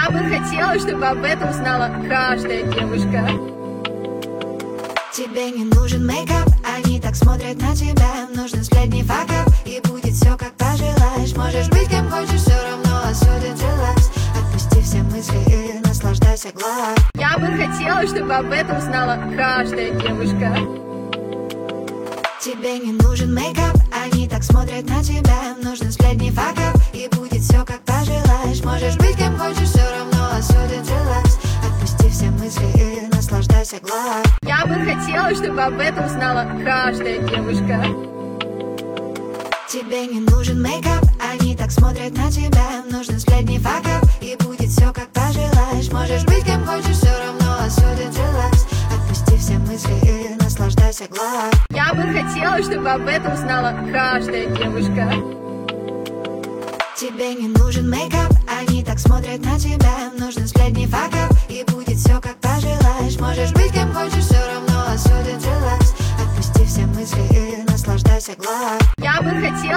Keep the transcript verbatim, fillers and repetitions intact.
Я бы хотела, чтобы об этом знала каждая девушка. Тебе не нужен мейкап, они так смотрят на тебя. Нужны сплетни, факап, и будет все как пожелаешь. Можешь быть кем хочешь, все равно осудят релакс. Отпусти все мысли и наслаждайся глав. Я бы хотела, чтобы об этом знала каждая девушка. Тебе не нужен мейкап, они так смотрят на тебя. Нужны сплетни, факап, и будет все как пожелаешь. Можешь быть кем хочешь, все равно осудят релакс. Отпусти все мысли и наслаждайся глав. Я бы хотела, чтобы об этом знала каждая девушка. Тебе не нужен мейкап, они так смотрят на тебя. Нужны сплетни, факап, и будет все как пожелаешь. Можешь быть кем хочешь, все равно осудят релакс. Отпусти все мысли и наслаждайся глав. Я бы хотела, чтобы об этом знала каждая девушка. Тебе не нужен мейкап, они так смотрят на тебя. Нужны сплетни, факап, и будет все как пожелаешь. Можешь быть кем хочешь, все равно осудят релакс. Отпусти все мысли и наслаждайся глав. Я бы хотела